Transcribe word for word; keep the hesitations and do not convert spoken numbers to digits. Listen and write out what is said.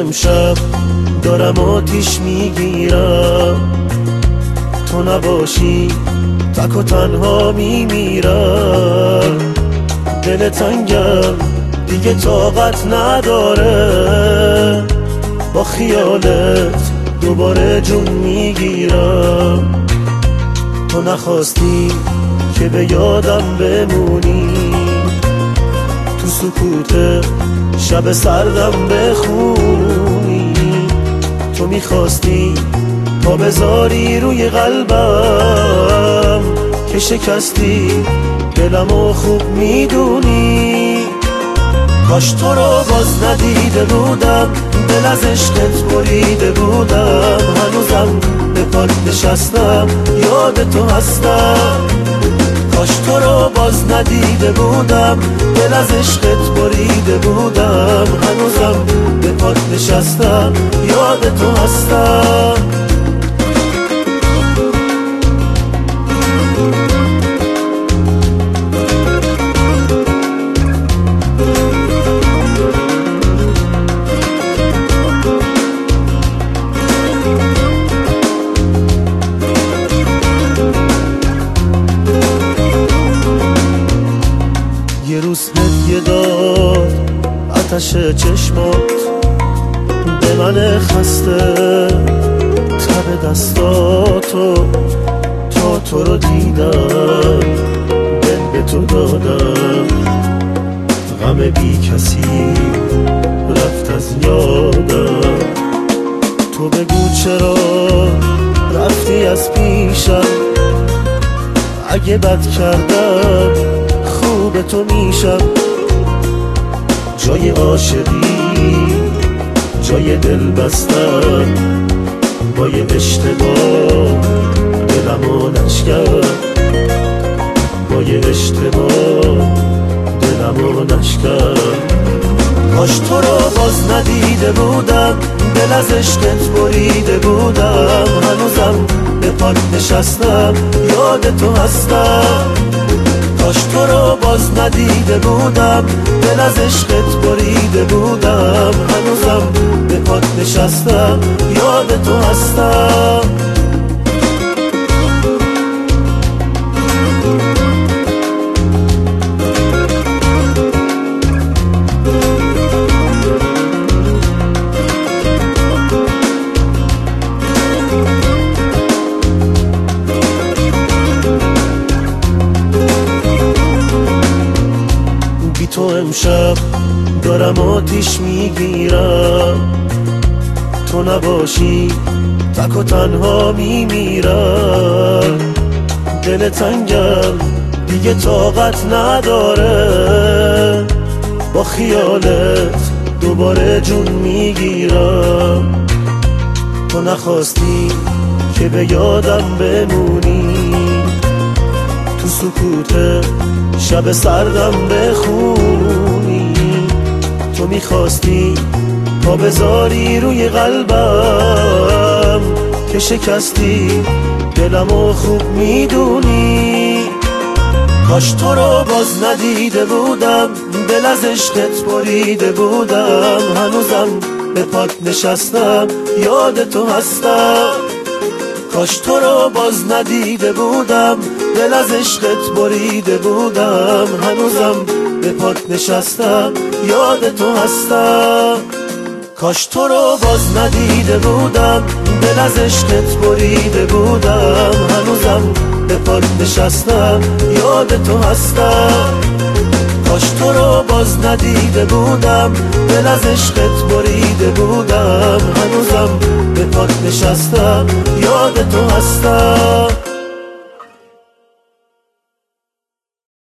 امشب دارم آتیش میگیرم، تو نباشی تک و تنها میمیرم. دل تنگم دیگه طاقت نداره، با خیالت دوباره جون میگیرم. تو نخواستی که به یادم بمونی، تو سکوت شب سردم بخونی. تو میخواستی تا بذاری روی قلبم که شکستی دلمو خوب میدونی. کاش تو رو باز ندیده بودم، دل از عشقت بریده بودم. هنوزم به پات نشستم، یاد تو هستم. کاش تو رو باز ندیده بودم، دل از عشقت بریده بودم. هنوزم به پات نشستم، یاد تو هستم. یه روز هدیه داد آتش چشمات به من خسته، تب دستاتو تا تو رو دیدم دل به تو دادم. غم بی کسی رفت از یادم، تو بگو چرا رفتی از پیشم. اگه بد کردم خوب تو میشم، جای عاشقی جای دل بستم. با یه اشتباه دلمو نشکن، با یه اشتباه دلمو نشکن. کاش تو رو باز ندیده بودم، دل از عشقت بریده بودم. هنوزم به پات نشستم، یاد تو هستم. کاش تو رو باز ندیده بودم، دل از عشقت بریده بودم. هنوزم به پات نشستم، یاد تو هستم. تو امشب دارم آتیش میگیرم، تو نباشی تک و تنها میمیرم. دل تنگم دیگه طاقت نداره، با خیالت دوباره جون میگیرم. تو نخواستی که به یادم بمونی، تو سکوت شب سردم بخونی. تو میخواستی تا بذاری روی قلبم که شکستی دلمو خوب میدونی. کاش تو رو باز ندیده بودم، دل از عشقت بریده بودم. هنوزم به پات نشستم، یاد تو هستم. کاش تو رو باز ندیده بودم، دل از عشقت بریده بودم. هنوزم به پات نشستم، یاد تو هستم. کاش تو رو باز ندیده بودم، دل از عشقت بریده بودم. هنوزم به پات نشستم، یاد تو هستم. کاش تو رو باز ندیده بودم، دل از عشقت بریده بودم. هنوزم به پات نشستم، یاد تو هستم.